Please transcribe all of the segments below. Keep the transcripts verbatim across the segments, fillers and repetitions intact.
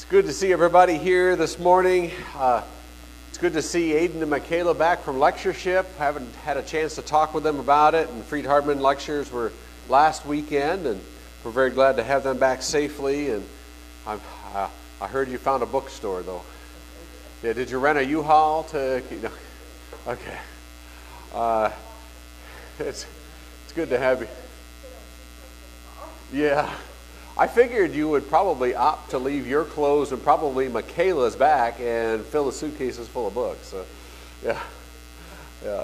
It's good to see everybody here this morning. Uh, it's good to see Aiden and Michaela back from lectureship. Haven't had a chance to talk with them about it. And Fried Hardman lectures were last weekend, and we're very glad to have them back safely. And I, uh, I heard you found a bookstore, though. Yeah, did you rent a U-Haul to? You know, okay. Uh, it's it's good to have you. Yeah. I figured you would probably opt to leave your clothes and probably Michaela's back and fill the suitcases full of books. So, yeah, yeah.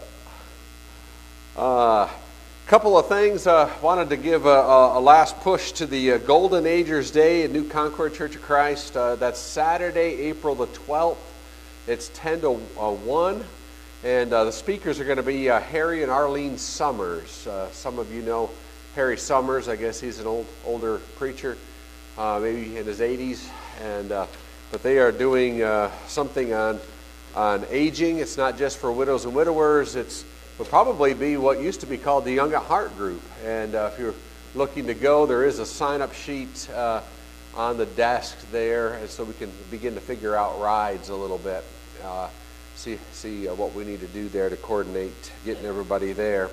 A uh, couple of things. Uh, wanted to give a, a, a last push to the uh, Golden Agers Day at New Concord Church of Christ. Uh, that's Saturday, April the twelfth. It's ten to one, and uh, the speakers are going to be uh, Harry and Arlene Summers. Uh, some of you know Harry Summers. I guess he's an old older preacher, uh, maybe in his eighties, and uh, but they are doing uh, something on on aging. It's not just for widows and widowers. It's will probably be what used to be called the Young at Heart group. And uh, if you're looking to go, there is a sign-up sheet uh, on the desk there, and so we can begin to figure out rides a little bit. Uh, see see uh, what we need to do there to coordinate getting everybody there.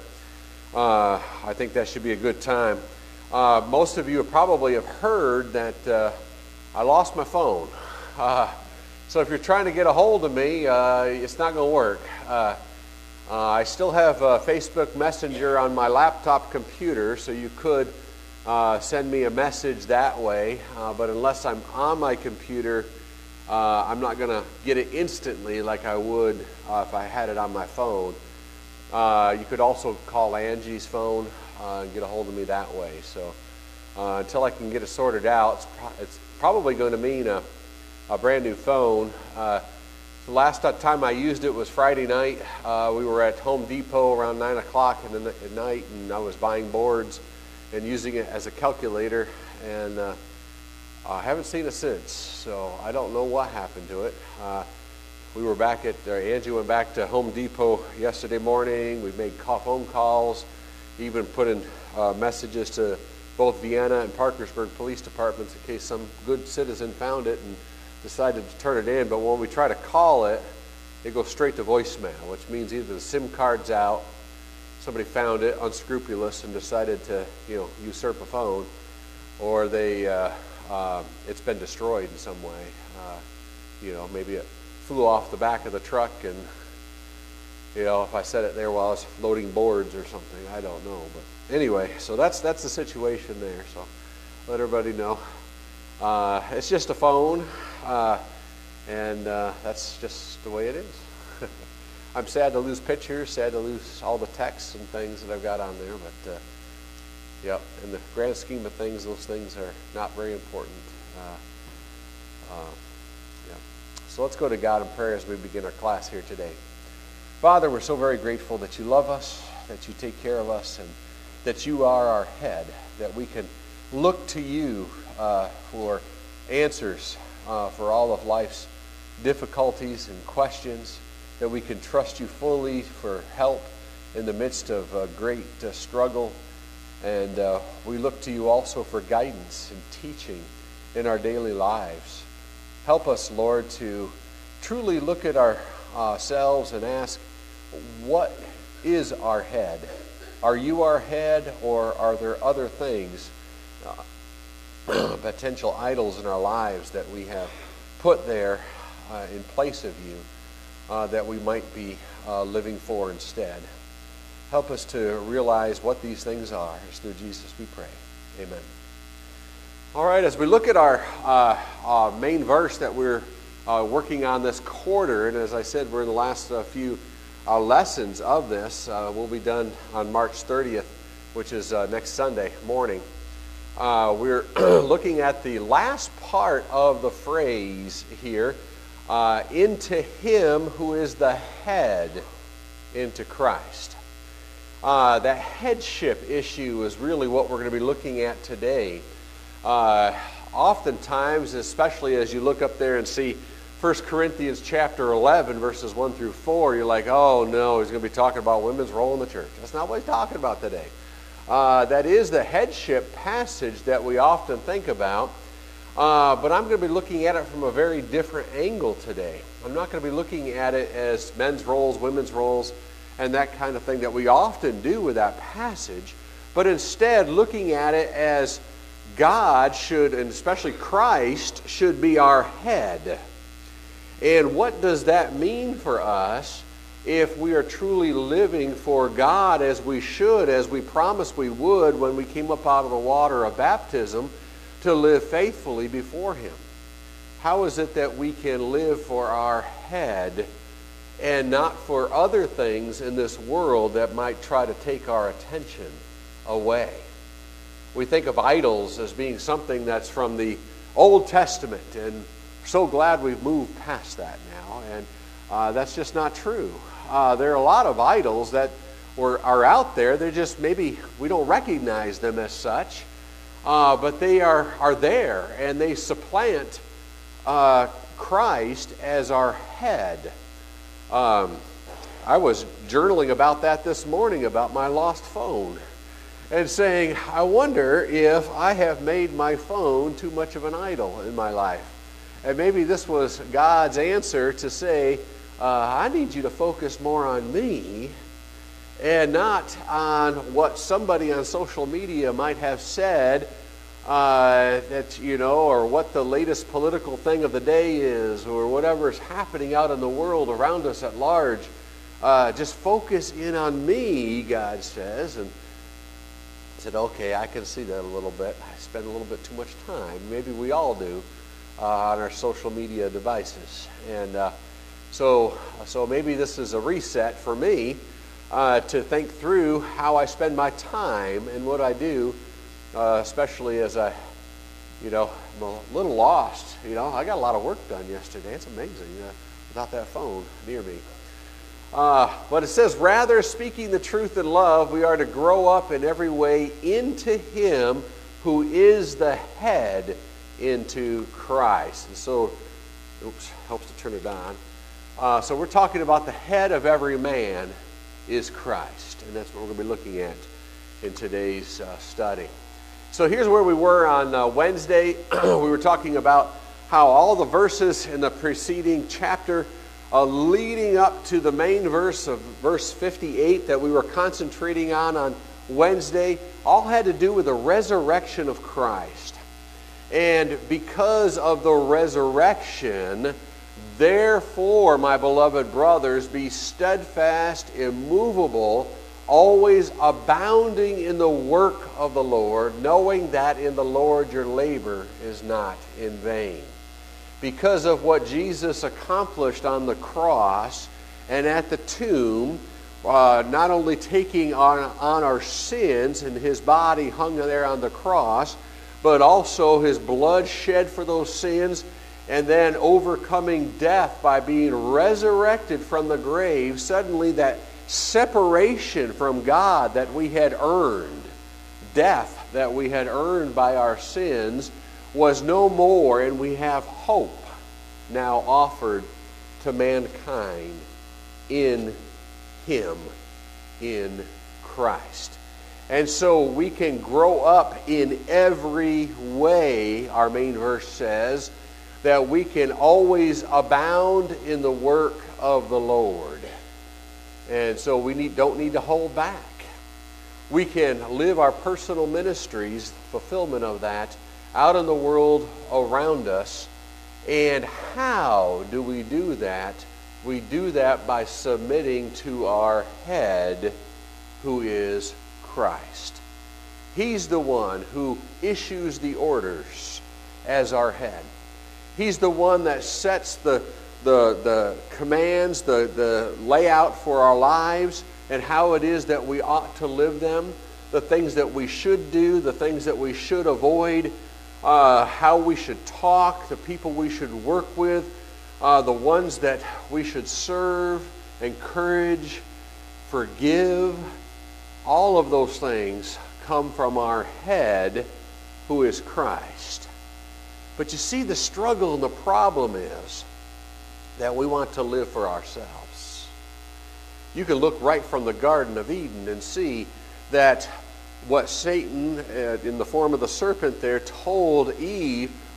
Uh, I think that should be a good time. Uh, most of you probably have heard that uh, I lost my phone. Uh, so if you're trying to get a hold of me, uh, it's not going to work. Uh, uh, I still have uh, Facebook Messenger on my laptop computer, so you could uh, send me a message that way. Uh, but unless I'm on my computer, uh, I'm not going to get it instantly like I would uh, if I had it on my phone. Uh, you could also call Angie's phone uh, and get a hold of me that way. So uh, until I can get it sorted out, it's, pro- it's probably going to mean a, a brand new phone. Uh, the last time I used it was Friday night. Uh, we were at Home Depot around nine o'clock in the, at night, and I was buying boards and using it as a calculator, and uh, I haven't seen it since. So I don't know what happened to it. Uh, We were back at, uh, Angie went back to Home Depot yesterday morning. We made call, phone calls, even put in uh, messages to both Vienna and Parkersburg police departments in case some good citizen found it and decided to turn it in. But when we try to call it, it goes straight to voicemail, which means either the SIM card's out, somebody found it unscrupulous and decided to, you know, usurp a phone, or they uh, uh, it's been destroyed in some way. Uh, you know, maybe it flew off the back of the truck, and you know, if I set it there while I was loading boards or something, I don't know. But anyway, so that's that's the situation there. So let everybody know. Uh, it's just a phone, uh, and uh, that's just the way it is. I'm sad to lose pictures, sad to lose all the texts and things that I've got on there, but uh, yeah, in the grand scheme of things, those things are not very important. Uh, uh, So let's go to God in prayer as we begin our class here today. Father, we're so very grateful that you love us, that you take care of us, and that you are our head, that we can look to you uh, for answers uh, for all of life's difficulties and questions, that we can trust you fully for help in the midst of a great uh, struggle. And uh, we look to you also for guidance and teaching in our daily lives. Help us, Lord, to truly look at our, uh, ourselves and ask, what is our head? Are you our head, or are there other things, uh, potential idols in our lives that we have put there uh, in place of you uh, that we might be uh, living for instead? Help us to realize what these things are. It's through Jesus we pray. Amen. All right, as we look at our uh, uh, main verse that we're uh, working on this quarter, and as I said, we're in the last uh, few uh, lessons of this. Uh, we'll be done on March thirtieth, which is uh, next Sunday morning. Uh, we're looking at the last part of the phrase here, uh, into him who is the head, into Christ. Uh, that headship issue is really what we're going to be looking at today. Uh, oftentimes, especially as you look up there and see First Corinthians chapter eleven, verses one through four, you're like, oh no, he's going to be talking about women's role in the church. That's not what he's talking about today. Uh, that is the headship passage that we often think about. Uh, but I'm going to be looking at it from a very different angle today. I'm not going to be looking at it as men's roles, women's roles, and that kind of thing that we often do with that passage, but instead looking at it as God should, and especially Christ, should be our head. And what does that mean for us if we are truly living for God as we should, as we promised we would when we came up out of the water of baptism, to live faithfully before Him? How is it that we can live for our head and not for other things in this world that might try to take our attention away? We think of idols as being something that's from the Old Testament, and so glad we've moved past that now, and uh, that's just not true. Uh, there are a lot of idols that were, are out there. They're just, maybe we don't recognize them as such, uh, but they are, are there, and they supplant uh, Christ as our head. Um, I was journaling about that this morning, about my lost phone, and saying, I wonder if I have made my phone too much of an idol in my life. And maybe this was God's answer to say, uh, I need you to focus more on me and not on what somebody on social media might have said, uh, that, you know, or what the latest political thing of the day is, or whatever is happening out in the world around us at large. Uh, just focus in on me, God says. And I said, okay, I can see that a little bit. I spend a little bit too much time, maybe we all do, uh, on our social media devices. And uh, so, so maybe this is a reset for me uh, to think through how I spend my time and what I do, uh, especially as I, you know, I'm a little lost. You know, I got a lot of work done yesterday. It's amazing uh, without that phone near me. Uh, but it says, rather, speaking the truth in love, we are to grow up in every way into Him who is the head, into Christ. And so, oops, helps to turn it on. Uh, so we're talking about the head of every man is Christ. And that's what we're going to be looking at in today's uh, study. So here's where we were on uh, Wednesday. We were talking about how all the verses in the preceding chapter Uh, leading up to the main verse of verse fifty-eight that we were concentrating on on Wednesday, all had to do with the resurrection of Christ. And because of the resurrection, therefore, my beloved brothers, be steadfast, immovable, always abounding in the work of the Lord, knowing that in the Lord your labor is not in vain. Because of what Jesus accomplished on the cross and at the tomb, uh, not only taking on, on our sins and His body hung there on the cross, but also His blood shed for those sins, and then overcoming death by being resurrected from the grave, suddenly that separation from God that we had earned, death that we had earned by our sins, was no more, and we have hope now offered to mankind in Him, in Christ. And so we can grow up in every way, our main verse says, that we can always abound in the work of the Lord. And so we need, don't need to hold back. We can live our personal ministries, fulfillment of that, out in the world around us. And how do we do that? We do that by submitting to our head, who is Christ. He's the one who issues the orders as our head. He's the one that sets the, the, the commands, the, the layout for our lives, and how it is that we ought to live them, the things that we should do, the things that we should avoid, Uh, how we should talk, the people we should work with, uh, the ones that we should serve, encourage, forgive. All of those things come from our head, who is Christ. But you see, the struggle and the problem is that we want to live for ourselves. You can look right from the Garden of Eden and see that what Satan, uh, in the form of the serpent there, told Eve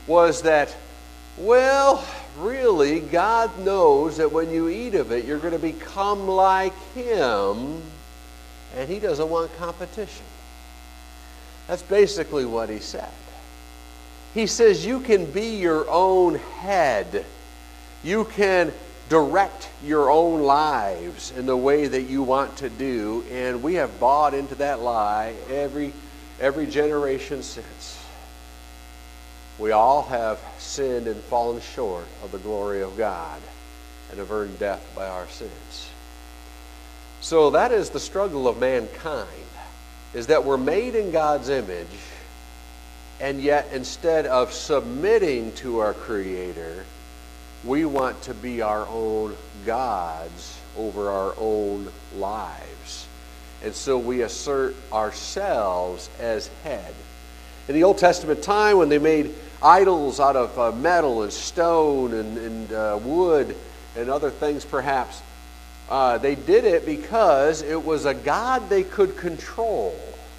was that, well, really, God knows that when you eat of it, you're going to become like Him, and He doesn't want competition. That's basically what He said. He says you can be your own head. You can direct your own lives in the way that you want to do, and we have bought into that lie every, every generation since. We all have sinned and fallen short of the glory of God and have earned death by our sins. So that is the struggle of mankind, is that we're made in God's image, and yet instead of submitting to our Creator, we want to be our own gods over our own lives. And so we assert ourselves as head. In the Old Testament time, when they made idols out of uh, metal and stone and, and uh, wood and other things perhaps, uh, they did it because it was a god they could control.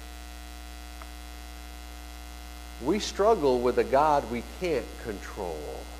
We struggle with a God we can't control.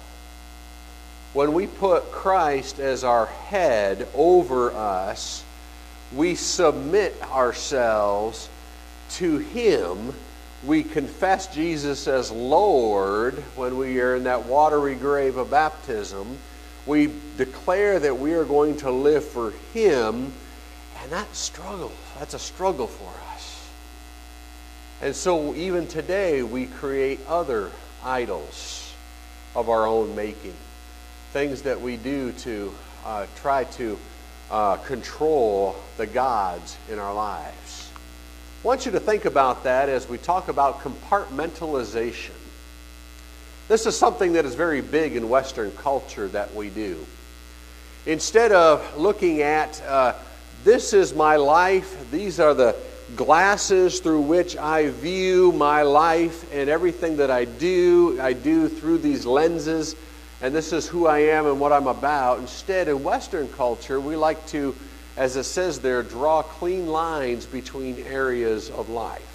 When we put Christ as our head over us, we submit ourselves to Him. We confess Jesus as Lord when we are in that watery grave of baptism. We declare that we are going to live for Him, and that struggle, that's a struggle for us. And so even today we create other idols of our own making. Things that we do to uh, try to uh, control the gods in our lives. I want you to think about that as we talk about compartmentalization. This is something that is very big in Western culture that we do. Instead of looking at, uh, this is my life, these are the glasses through which I view my life, and everything that I do, I do through these lenses, and this is who I am and what I'm about. Instead, in Western culture, we like to, as it says there, draw clean lines between areas of life.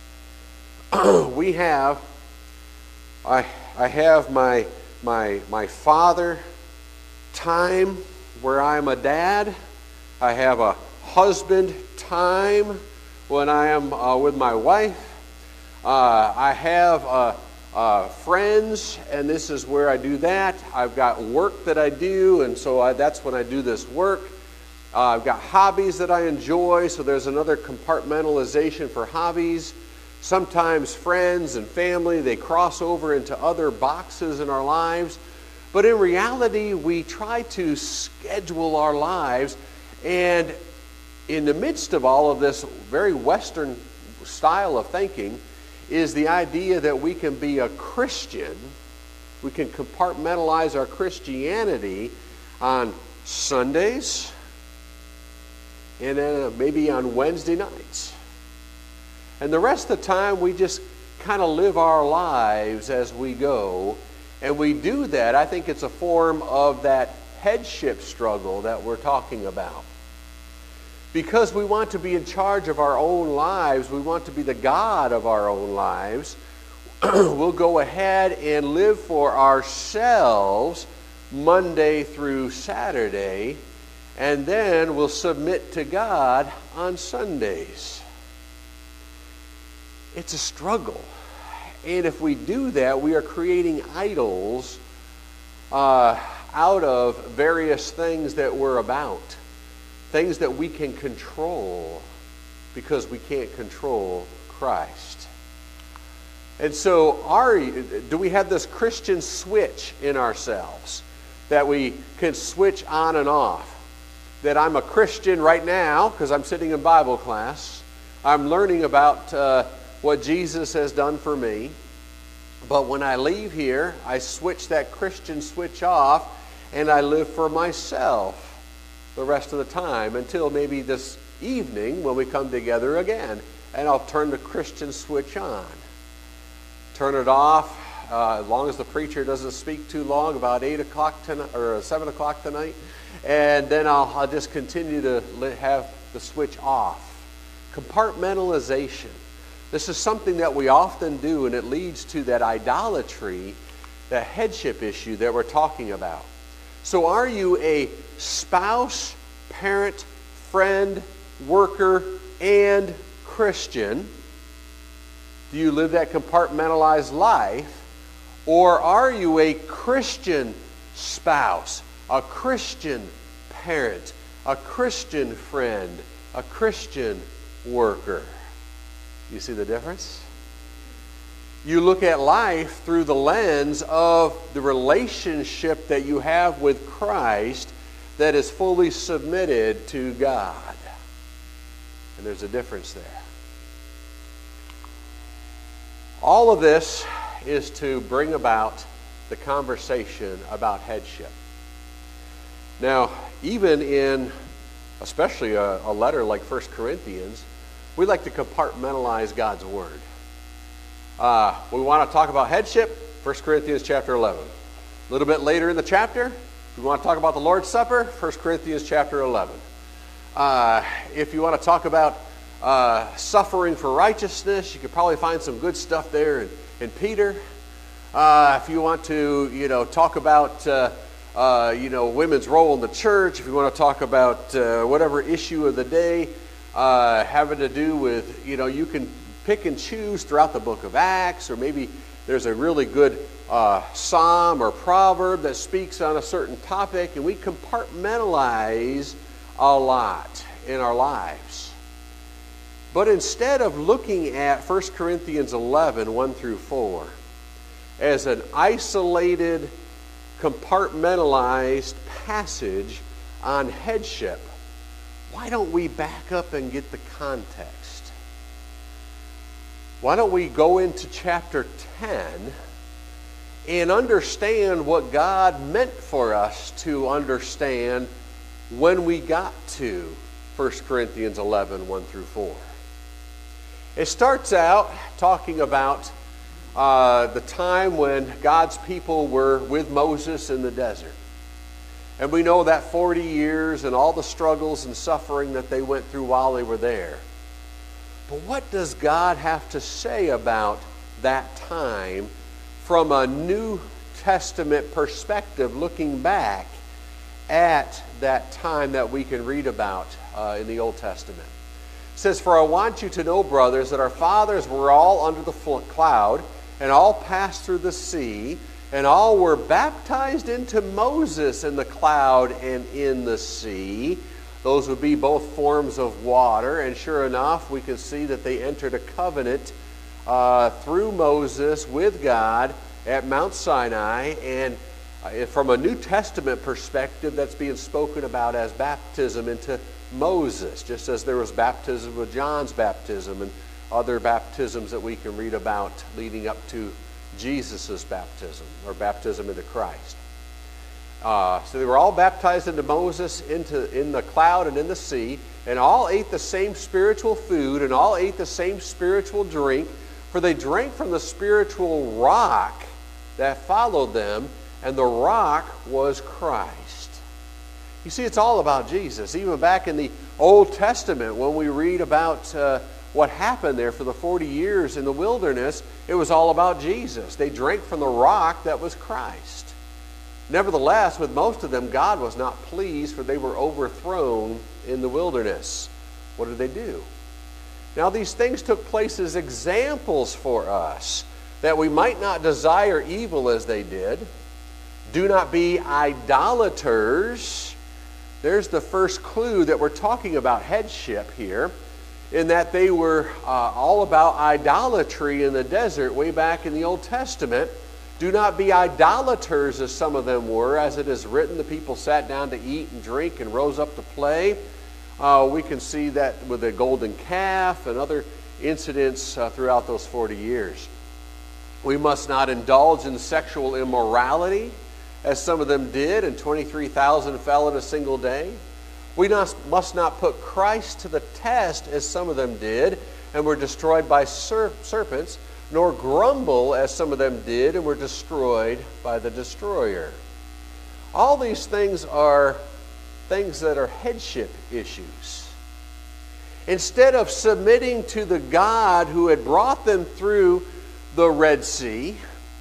we have, I, I have my, my, my father time where I'm a dad. I have a husband time when I am uh, with my wife. Uh, I have uh, uh, friends, and this is where I do that. I've got work that I do, and so I, that's when I do this work. Uh, I've got hobbies that I enjoy, so there's another compartmentalization for hobbies. Sometimes friends and family, they cross over into other boxes in our lives. But in reality, we try to schedule our lives, and in the midst of all of this very Western style of thinking is the idea that we can be a Christian, we can compartmentalize our Christianity on Sundays and then maybe on Wednesday nights. And the rest of the time we just kind of live our lives as we go. And we do that, I think it's a form of that headship struggle that we're talking about. Because we want to be in charge of our own lives, we want to be the God of our own lives, we'll go ahead and live for ourselves Monday through Saturday, and then we'll submit to God on Sundays. It's a struggle. And if we do that, we are creating idols uh, out of various things that we're about. Things that we can control because we can't control Christ. And so are, do we have this Christian switch in ourselves that we can switch on and off? That I'm a Christian right now because I'm sitting in Bible class. I'm learning about uh, what Jesus has done for me. But when I leave here, I switch that Christian switch off and I live for myself the rest of the time until maybe this evening when we come together again, and I'll turn the Christian switch on. Turn it off uh, as long as the preacher doesn't speak too long, about eight o'clock tonight or seven o'clock tonight, and then I'll, I'll just continue to have the switch off. Compartmentalization. This is something that we often do, and it leads to that idolatry that headship issue that we're talking about. So are you a spouse, parent, friend, worker, and Christian? Do you live that compartmentalized life? Or are you a Christian spouse, a Christian parent, a Christian friend, a Christian worker? You see the difference? You look at life through the lens of the relationship that you have with Christ that is fully submitted to God. And there's a difference there. All of this is to bring about the conversation about headship. Now, even in, especially a, a letter like First Corinthians, we like to compartmentalize God's Word. Uh, we want to talk about headship, First Corinthians chapter eleven. A little bit later in the chapter, we want to talk about the Lord's Supper, First Corinthians chapter eleven. Uh, if you want to talk about uh, suffering for righteousness, you could probably find some good stuff there in, in Peter. Uh, if you want to, you know, talk about, uh, uh, you know, women's role in the church, if you want to talk about uh, whatever issue of the day uh, having to do with, you know, you can pick and choose throughout the book of Acts, or maybe there's a really good uh, psalm or proverb that speaks on a certain topic, and we compartmentalize a lot in our lives. But instead of looking at First Corinthians eleven, one through four, as an isolated, compartmentalized passage on headship, why don't we back up and get the context? Why don't we go into chapter ten and understand what God meant for us to understand when we got to First Corinthians eleven, one through four. It starts out talking about uh, the time when God's people were with Moses in the desert. And we know that forty years and all the struggles and suffering that they went through while they were there. But what does God have to say about that time from a New Testament perspective, looking back at that time that we can read about uh, in the Old Testament? It says, "For I want you to know, brothers, that our fathers were all under the cloud, and all passed through the sea, and all were baptized into Moses in the cloud and in the sea." Those would be both forms of water, and sure enough, we can see that they entered a covenant uh, through Moses with God at Mount Sinai, and uh, from a New Testament perspective, that's being spoken about as baptism into Moses, just as there was baptism with John's baptism and other baptisms that we can read about leading up to Jesus' baptism, or baptism into Christ. Uh, so they were all baptized into Moses, into in the cloud and in the sea, and all ate the same spiritual food, and all ate the same spiritual drink, for they drank from the spiritual rock that followed them, and the rock was Christ. You see, it's all about Jesus. Even back in the Old Testament, when we read about uh, what happened there for the forty years in the wilderness, it was all about Jesus. They drank from the rock that was Christ. Nevertheless, with most of them, God was not pleased, for they were overthrown in the wilderness. What did they do? Now, these things took place as examples for us, that we might not desire evil as they did. Do not be idolaters. There's the first clue that we're talking about headship here, in that they were uh, all about idolatry in the desert way back in the Old Testament. Do not be idolaters, as some of them were. As it is written, the people sat down to eat and drink and rose up to play. Uh, we can see that with the golden calf and other incidents uh, throughout those forty years. We must not indulge in sexual immorality, as some of them did, and twenty-three thousand fell in a single day. We must not put Christ to the test, as some of them did, and were destroyed by ser- serpents. Nor grumble, as some of them did, and were destroyed by the destroyer. All these things are things that are headship issues. Instead of submitting to the God who had brought them through the Red Sea,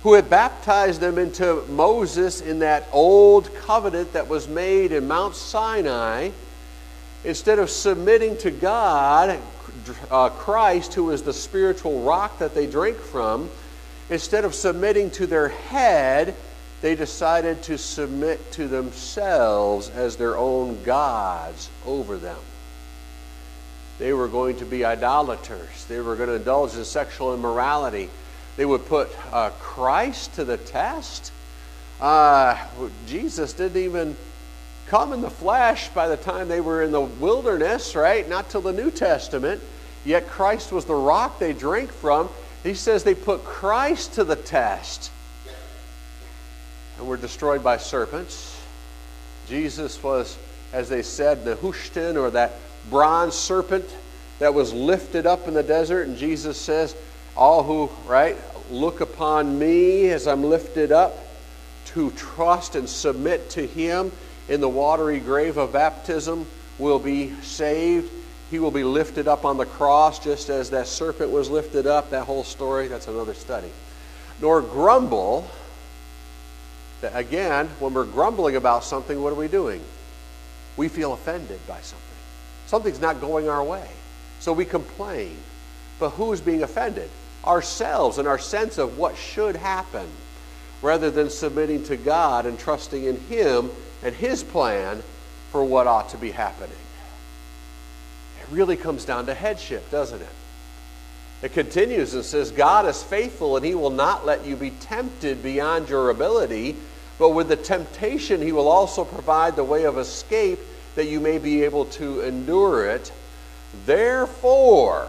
who had baptized them into Moses in that old covenant that was made in Mount Sinai, instead of submitting to God, uh, Christ, who is the spiritual rock that they drink from, instead of submitting to their head, they decided to submit to themselves as their own gods over them. They were going to be idolaters. They were going to indulge in sexual immorality. They would put uh, Christ to the test. Uh, Jesus didn't even come in the flesh by the time they were in the wilderness, right? Not till the New Testament. Yet Christ was the rock they drank from. He says they put Christ to the test and were destroyed by serpents. Jesus was, as they said, Nehushtan, or that bronze serpent that was lifted up in the desert. And Jesus says, all who, right, look upon me as I'm lifted up, to trust and submit to him in the watery grave of baptism will be saved. He will be lifted up on the cross just as that serpent was lifted up. That whole story, that's another study. Nor grumble. Again, when we're grumbling about something, what are we doing? We feel offended by something. Something's not going our way. So we complain. But who's being offended? Ourselves and our sense of what should happen, rather than submitting to God and trusting in him and his plan for what ought to be happening. It really comes down to headship, doesn't it? It continues and says, God is faithful, and he will not let you be tempted beyond your ability, but with the temptation he will also provide the way of escape that you may be able to endure it. Therefore,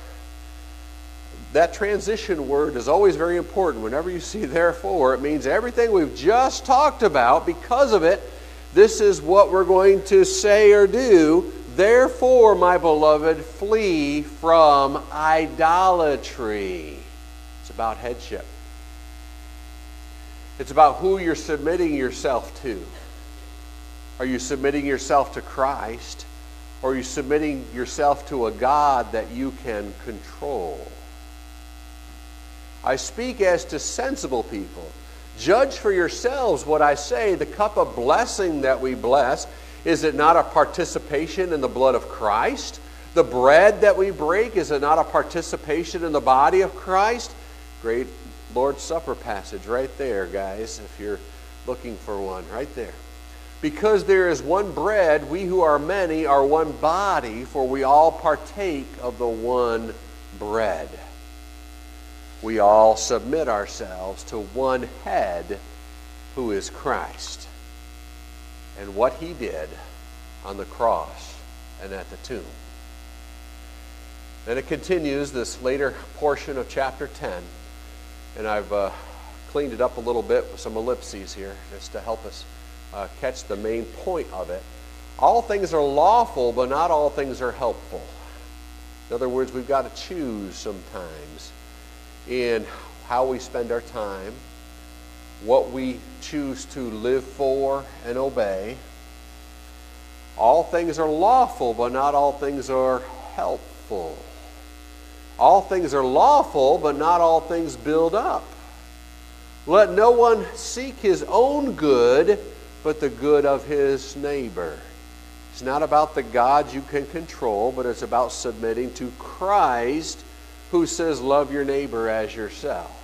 that transition word is always very important. Whenever you see therefore, it means everything we've just talked about, because of it, this is what we're going to say or do. Therefore, my beloved, flee from idolatry. It's about headship. It's about who you're submitting yourself to. Are you submitting yourself to Christ? Or are you submitting yourself to a God that you can control? I speak as to sensible people. Judge for yourselves what I say. The cup of blessing that we bless, is it not a participation in the blood of Christ? The bread that we break, is it not a participation in the body of Christ? Great Lord's Supper passage right there, guys, if you're looking for one, right there. Because there is one bread, we who are many are one body, for we all partake of the one bread. We all submit ourselves to one head, who is Christ, and what he did on the cross and at the tomb. Then it continues, this later portion of chapter ten, and I've uh, cleaned it up a little bit with some ellipses here just to help us uh, catch the main point of it. All things are lawful, but not all things are helpful. In other words, we've got to choose sometimes in how we spend our time, what we choose to live for and obey. All things are lawful, but not all things are helpful. All things are lawful, but not all things build up. Let no one seek his own good, but the good of his neighbor. It's not about the gods you can control, but it's about submitting to Christ, who says, love your neighbor as yourself.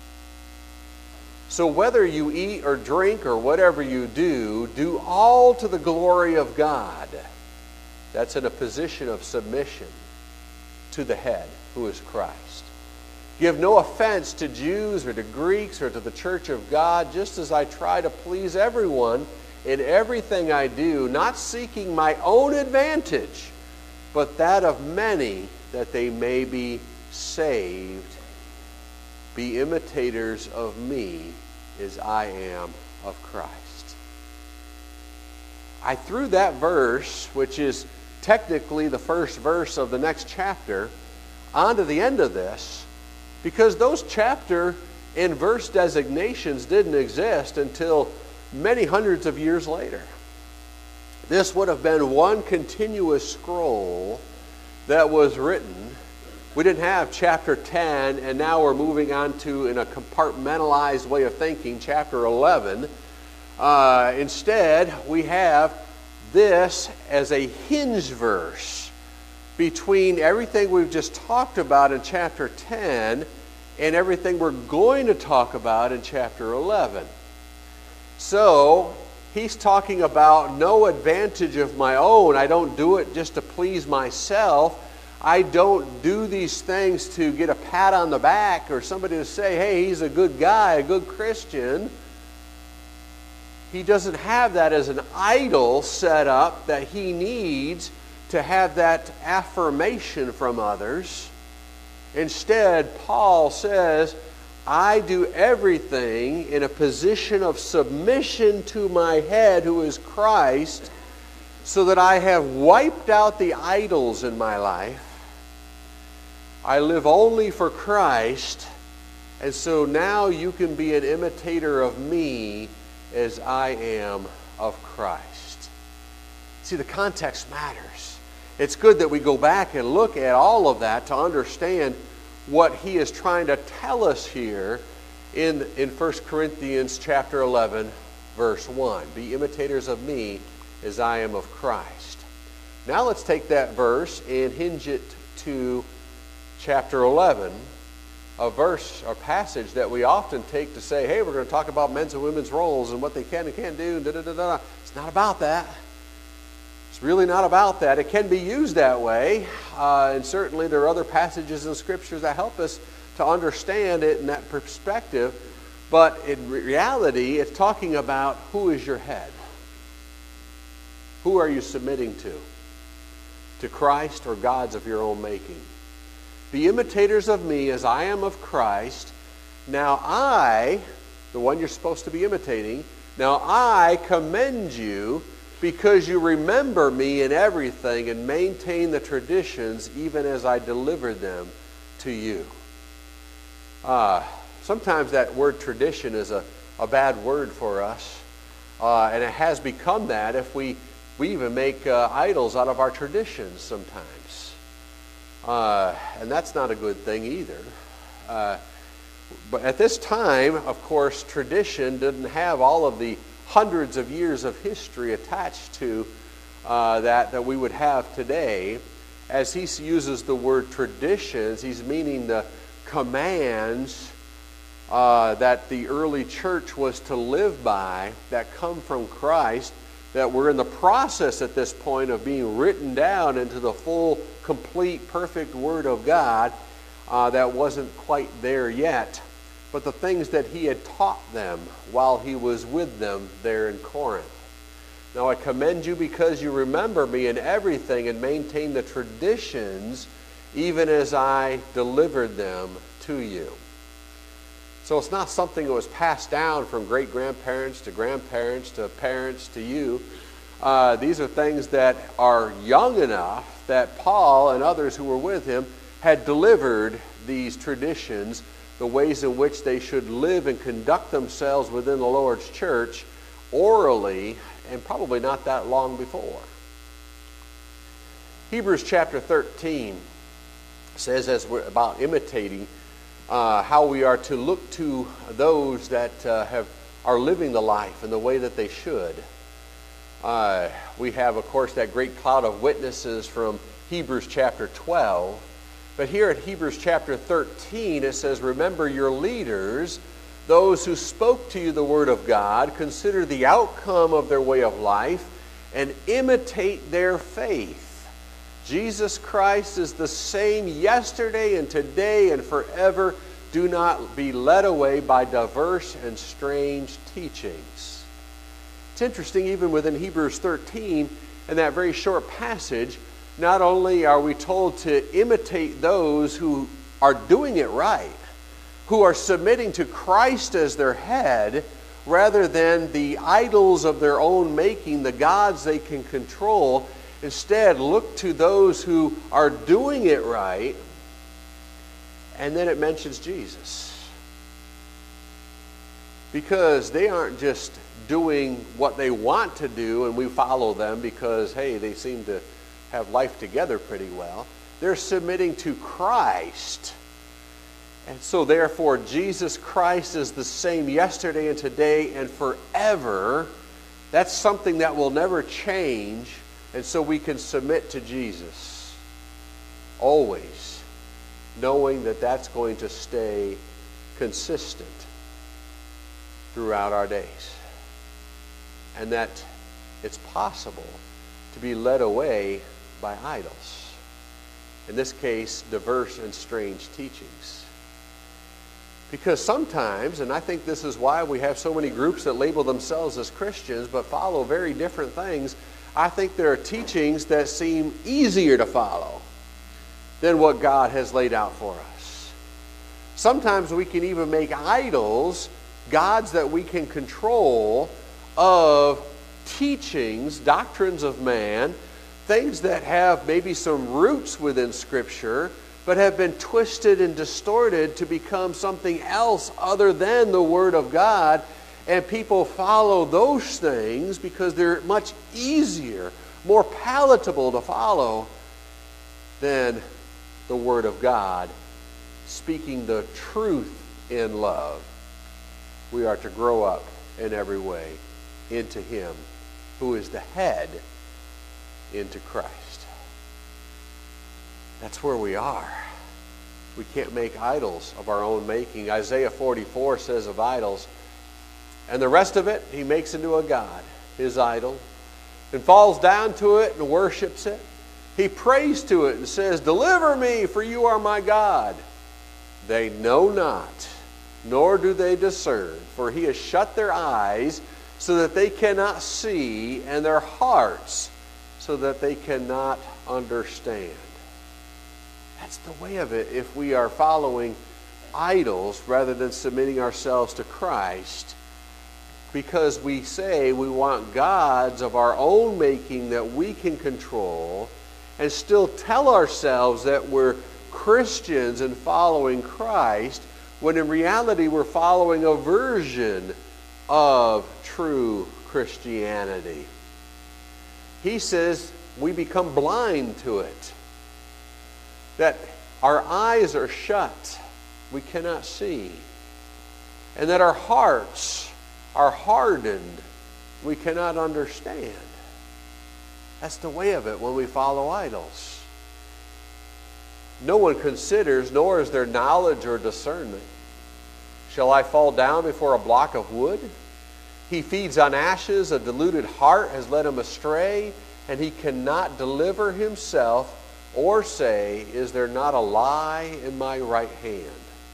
So whether you eat or drink or whatever you do, do all to the glory of God. That's in a position of submission to the head, who is Christ. Give no offense to Jews or to Greeks or to the church of God, just as I try to please everyone in everything I do, not seeking my own advantage, but that of many, that they may be saved. Be imitators of me as I am of Christ. I threw that verse, which is technically the first verse of the next chapter, onto the end of this, because those chapter and verse designations didn't exist until many hundreds of years later. This would have been one continuous scroll that was written We didn't have chapter ten, and now we're moving on to, in a compartmentalized way of thinking, chapter eleven. Uh, instead, we have this as a hinge verse between everything we've just talked about in chapter ten and everything we're going to talk about in chapter eleven. So, he's talking about no advantage of my own. I don't do it just to please myself. I don't do these things to get a pat on the back or somebody to say, hey, he's a good guy, a good Christian. He doesn't have that as an idol set up that he needs to have that affirmation from others. Instead, Paul says, I do everything in a position of submission to my head, who is Christ, so that I have wiped out the idols in my life. I live only for Christ, and so now you can be an imitator of me as I am of Christ. See, the context matters. It's good that we go back and look at all of that to understand what he is trying to tell us here in, in First Corinthians chapter eleven, verse one. Be imitators of me as I am of Christ. Now let's take that verse and hinge it to chapter eleven, a verse or passage that we often take to say, hey, we're going to talk about men's and women's roles and what they can and can't do. Da, da, da, da. It's not about that. It's really not about that. It can be used that way, uh, and certainly there are other passages in Scriptures that help us to understand it in that perspective, but in reality, it's talking about who is your head. Who are you submitting to? To Christ or gods of your own making? Be imitators of me as I am of Christ. Now I, the one you're supposed to be imitating, now I commend you because you remember me in everything and maintain the traditions even as I delivered them to you. Uh, sometimes that word tradition is a, a bad word for us, uh, and it has become that if we, we even make uh, idols out of our traditions sometimes. Uh, and that's not a good thing either. Uh, but at this time, of course, tradition didn't have all of the hundreds of years of history attached to uh, that that we would have today. As he uses the word traditions, he's meaning the commands uh, that the early church was to live by that come from Christ, that we're in the process at this point of being written down into the full, complete, perfect Word of God. Uh, that wasn't quite there yet. But the things that he had taught them while he was with them there in Corinth. Now I commend you because you remember me in everything and maintain the traditions even as I delivered them to you. So it's not something that was passed down from great-grandparents to grandparents to parents to you. Uh, these are things that are young enough that Paul and others who were with him had delivered these traditions, the ways in which they should live and conduct themselves within the Lord's church orally, and probably not that long before. Hebrews chapter thirteen says, as we're about imitating, uh, how we are to look to those that uh, have are living the life in the way that they should. Uh, we have, of course, that great cloud of witnesses from Hebrews chapter twelve. But here at Hebrews chapter thirteen, it says, remember your leaders, those who spoke to you the word of God, consider the outcome of their way of life, and imitate their faith. Jesus Christ is the same yesterday and today and forever. Do not be led away by diverse and strange teachings. It's interesting, even within Hebrews thirteen, in that very short passage, not only are we told to imitate those who are doing it right, who are submitting to Christ as their head, rather than the idols of their own making, the gods they can control. Instead, look to those who are doing it right, and then it mentions Jesus. Because they aren't just doing what they want to do and we follow them because, hey, they seem to have life together pretty well. They're submitting to Christ. And so therefore, Jesus Christ is the same yesterday and today and forever. That's something that will never change. And so we can submit to Jesus. Always. Knowing that that's going to stay consistent throughout our days. And that it's possible to be led away by idols. In this case, diverse and strange teachings. Because sometimes, and I think this is why we have so many groups that label themselves as Christians but follow very different things, I think there are teachings that seem easier to follow than what God has laid out for us. Sometimes we can even make idols, gods that we can control, of teachings, doctrines of man, things that have maybe some roots within Scripture, but have been twisted and distorted to become something else other than the Word of God. And people follow those things because they're much easier, more palatable to follow than the Word of God, speaking the truth in love. We are to grow up in every way into Him who is the head, into Christ. That's where we are. We can't make idols of our own making. Isaiah forty-four says of idols, and the rest of it he makes into a god, his idol, and falls down to it and worships it. He prays to it and says, deliver me, for you are my God. They know not, nor do they discern, for he has shut their eyes so that they cannot see, and their hearts so that they cannot understand. That's the way of it if we are following idols rather than submitting ourselves to Christ, because we say we want gods of our own making that we can control and still tell ourselves that we're Christians and following Christ, when in reality we're following a version of true Christianity. He says we become blind to it, that our eyes are shut, we cannot see, and that our hearts are hardened, we cannot understand. That's the way of it when we follow idols. No one considers, nor is there knowledge or discernment. Shall I fall down before a block of wood? He feeds on ashes, a deluded heart has led him astray, and he cannot deliver himself or say, is there not a lie in my right hand?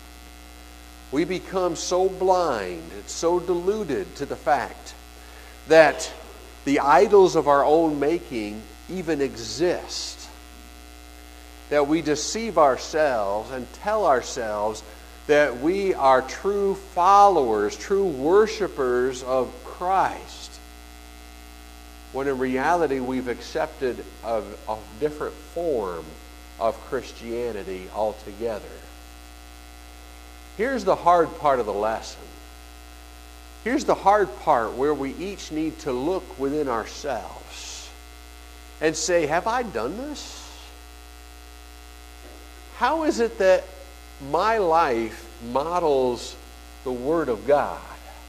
We become so blind and so deluded to the fact that the idols of our own making even exist, that we deceive ourselves and tell ourselves that we are true followers, true worshipers of Christ, when in reality we've accepted a, a different form of Christianity altogether. Here's the hard part of the lesson. Here's the hard part where we each need to look within ourselves and say, have I done this? How is it that my life models the Word of God?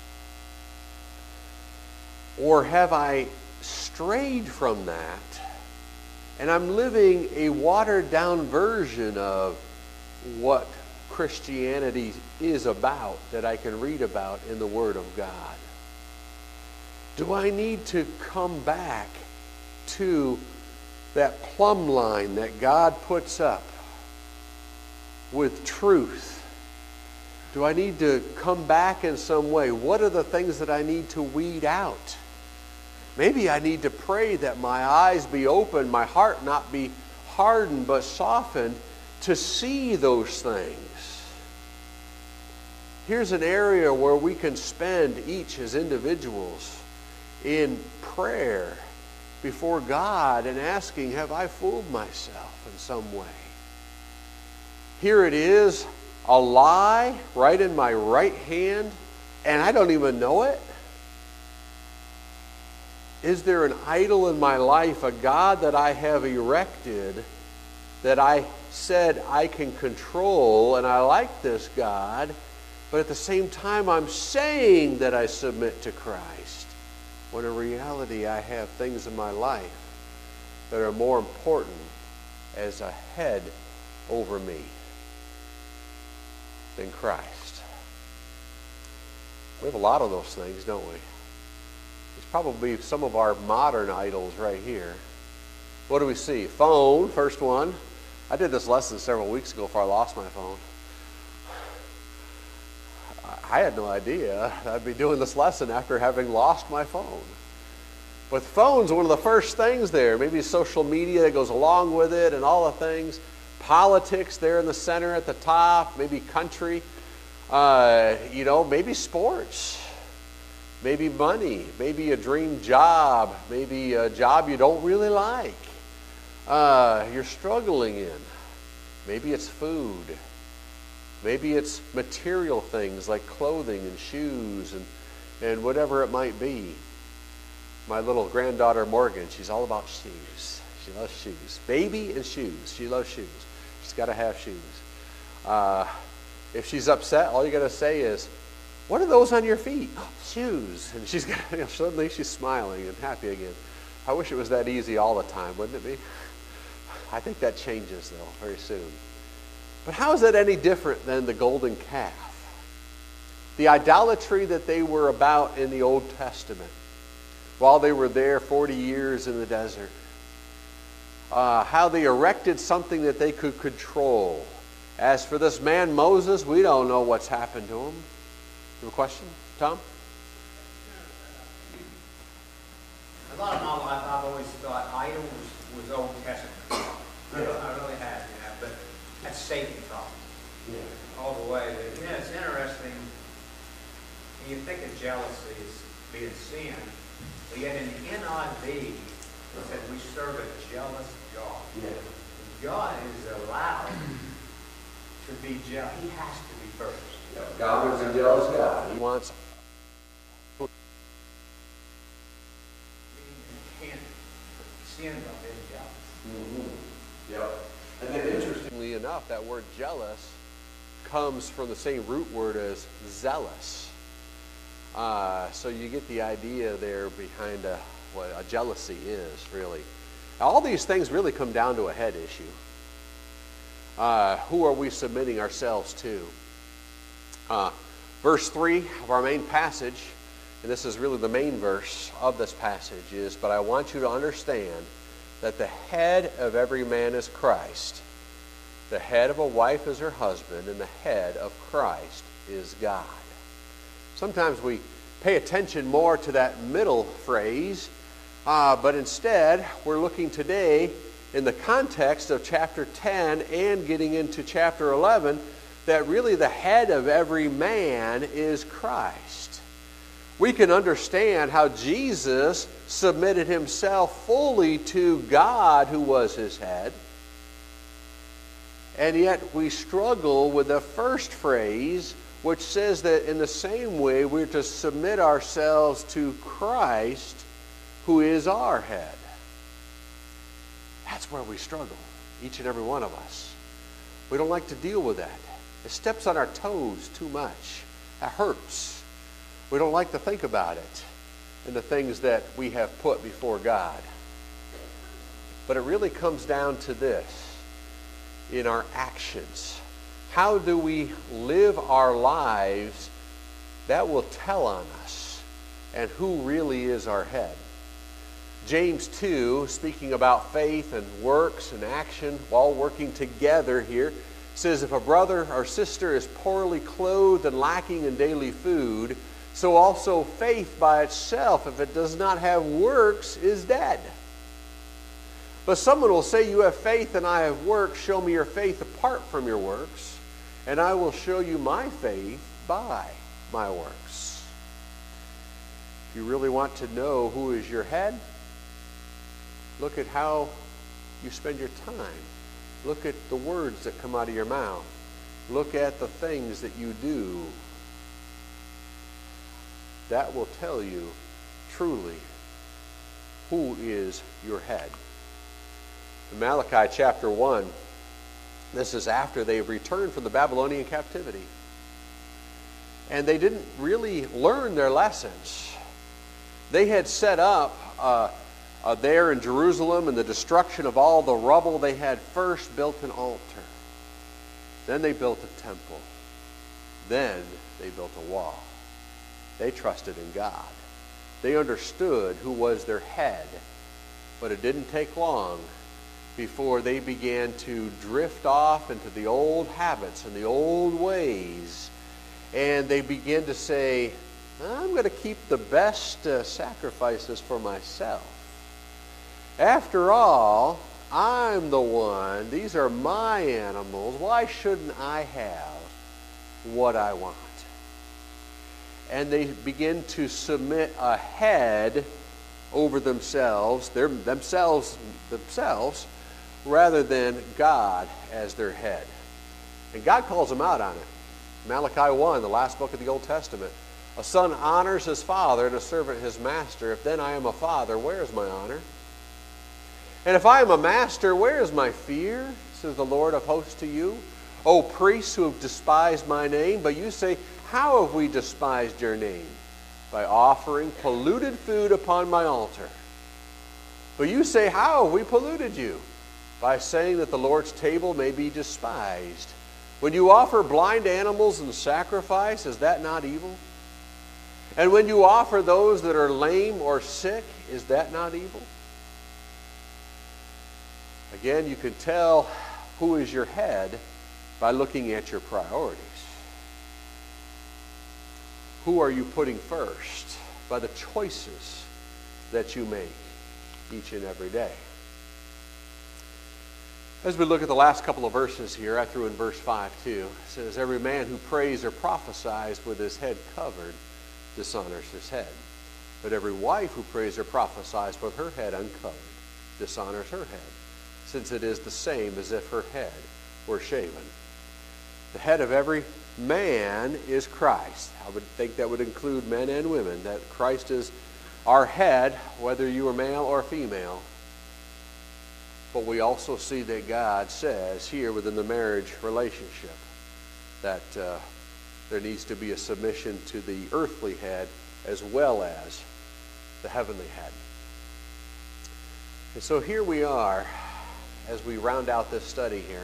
Or have I strayed from that and I'm living a watered down version of what Christianity is about that I can read about in the Word of God? Do I need to come back to that plumb line that God puts up with truth? Do I need to come back in some way? What are the things that I need to weed out? Maybe I need to pray that my eyes be open, my heart not be hardened but softened to see those things. Here's an area where we can spend each as individuals in prayer before God and asking, have I fooled myself in some way? Here it is, a lie right in my right hand, and I don't even know it. Is there an idol in my life, a God that I have erected that I said I can control and I like this God, but at the same time I'm saying that I submit to Christ, when in reality I have things in my life that are more important as a head over me than Christ. We have a lot of those things, don't we? It's probably some of our modern idols right here. What do we see? Phone, first one. I did this lesson several weeks ago before I lost my phone. I had no idea I'd be doing this lesson after having lost my phone. But phone's one of the first things there. Maybe social media that goes along with it and all the things. Politics there in the center at the top. Maybe country. Uh, you know, maybe sports. Maybe money. Maybe a dream job. Maybe a job you don't really like. Uh, you're struggling in. Maybe it's food. Maybe it's material things like clothing and shoes and, and whatever it might be. My little granddaughter Morgan, she's all about shoes. She loves shoes. Baby and shoes. She loves shoes. She's got to have shoes. Uh, if she's upset, all you got to say is, "What are those on your feet?" "Oh, shoes." And she's got, you know, suddenly she's smiling and happy again. I wish it was that easy all the time, wouldn't it be? I think that changes, though, very soon. But how is that any different than the golden calf? The idolatry that they were about in the Old Testament while they were there forty years in the desert. Uh, how they erected something that they could control. As for this man Moses, we don't know what's happened to him. You have a question, Tom? A lot of my life, I've always thought idols was Old Testament. I, really, I really have, you know, but that's Satan talking. Yeah. All the way. But, you know, it's interesting. When you think of jealousy as being sin, but yet in the N I V, it said we serve a jealous God. Yeah. God is allowed to be jealous. He has to be first. Yeah. God is a jealous God. He wants sin about being jealous. Mm-hmm. Yep. And then interestingly enough, that word jealous comes from the same root word as zealous. Uh, so you get the idea there behind a, what a jealousy is, really. All these things really come down to a head issue. Uh, who are we submitting ourselves to? Uh, verse three of our main passage, and this is really the main verse of this passage, is, "But I want you to understand that the head of every man is Christ. The head of a wife is her husband, and the head of Christ is God." Sometimes we pay attention more to that middle phrase, uh, but instead we're looking today in the context of chapter ten and getting into chapter eleven that really the head of every man is Christ. We can understand how Jesus submitted himself fully to God who was his head. And yet we struggle with the first phrase, which says that in the same way we're to submit ourselves to Christ who is our head. That's where we struggle, each and every one of us. We don't like to deal with that. It steps on our toes too much. That hurts. We don't like to think about it and the things that we have put before God. But it really comes down to this, in our actions. How do we live our lives? That will tell on us and who really is our head. James two, speaking about faith and works and action, all working together here, says if a brother or sister is poorly clothed and lacking in daily food, so also faith by itself, if it does not have works, is dead. But someone will say, you have faith and I have works. Show me your faith apart from your works, and I will show you my faith by my works. If you really want to know who is your head, look at how you spend your time. Look at the words that come out of your mouth. Look at the things that you do. That will tell you truly who is your head. In Malachi chapter one, This is after they returned from the Babylonian captivity. And they didn't really learn their lessons. They had set up uh, uh, there in Jerusalem, in the destruction of all the rubble, they had first built an altar. Then they built a temple. Then they built a wall. They trusted in God. They understood who was their head. But it didn't take long before they began to drift off into the old habits and the old ways. And they began to say, I'm going to keep the best uh, sacrifices for myself. After all, I'm the one. These are my animals. Why shouldn't I have what I want? And they begin to submit a head over themselves, their, themselves, themselves, rather than God as their head. And God calls them out on it. Malachi one, the last book of the Old Testament. A son honors his father and a servant his master. If then I am a father, where is my honor? And if I am a master, where is my fear? Says the Lord of hosts to you. O priests who have despised my name. But you say, how have we despised your name? By offering polluted food upon my altar. But you say, how have we polluted you? By saying that the Lord's table may be despised. When you offer blind animals in sacrifice, is that not evil? And when you offer those that are lame or sick, is that not evil? Again, you can tell who is your head by looking at your priorities. Who are you putting first? By the choices that you make each and every day. As we look at the last couple of verses here, I threw in verse five too. It says, every man who prays or prophesies with his head covered dishonors his head. But every wife who prays or prophesies with her head uncovered dishonors her head, since it is the same as if her head were shaven. The head of every man is Christ. I would think that would include men and women, that Christ is our head, whether you are male or female. But we also see that God says here within the marriage relationship that uh, there needs to be a submission to the earthly head as well as the heavenly head. And so here we are as we round out this study here,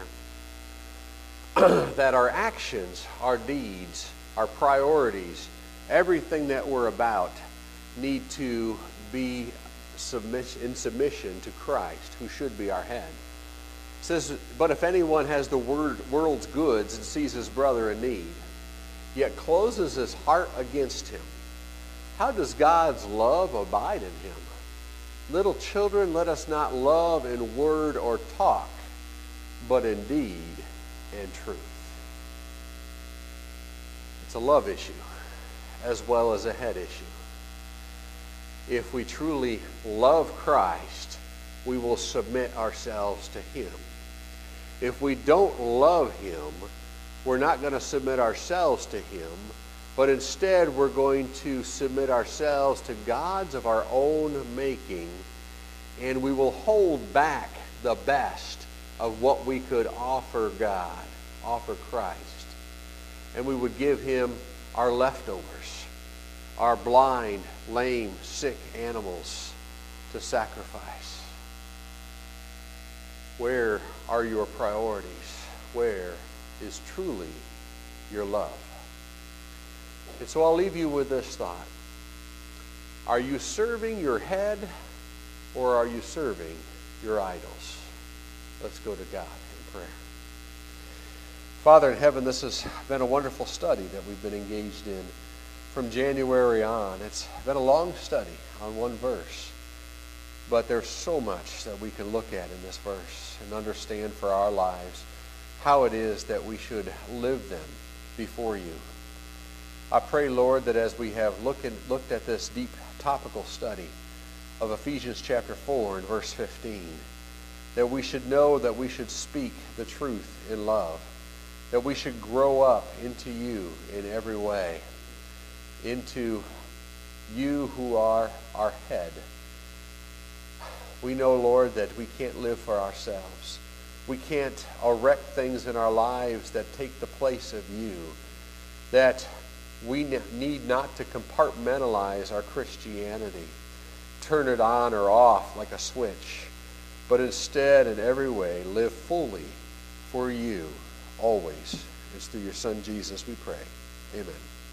that our actions, our deeds, our priorities, everything that we're about need to be submiss- in submission to Christ, who should be our head. It says, but if anyone has the word, world's goods and sees his brother in need, yet closes his heart against him, how does God's love abide in him? Little children, let us not love in word or talk, but in deed and truth. It's a love issue as well as a head issue. If we truly love Christ, we will submit ourselves to him. If we don't love him, we're not going to submit ourselves to him, but instead we're going to submit ourselves to gods of our own making, and we will hold back the best of what we could offer God, offer Christ. And we would give him our leftovers, our blind, lame, sick animals to sacrifice. Where are your priorities? Where is truly your love? And so I'll leave you with this thought. Are you serving your head or are you serving your idols? Let's go to God in prayer. Father in heaven, this has been a wonderful study that we've been engaged in from January on. It's been a long study on one verse, but there's so much that we can look at in this verse and understand for our lives how it is that we should live them before you. I pray, Lord, that as we have look in, looked at this deep topical study of Ephesians chapter four and verse fifteen, that we should know that we should speak the truth in love, that we should grow up into you in every way, into you who are our head. We know, Lord, that we can't live for ourselves. we can't erect things in our lives that take the place of you, that we need not to compartmentalize our Christianity, turn it on or off like a switch, but instead in every way live fully for you always. It's through your Son Jesus we pray. Amen.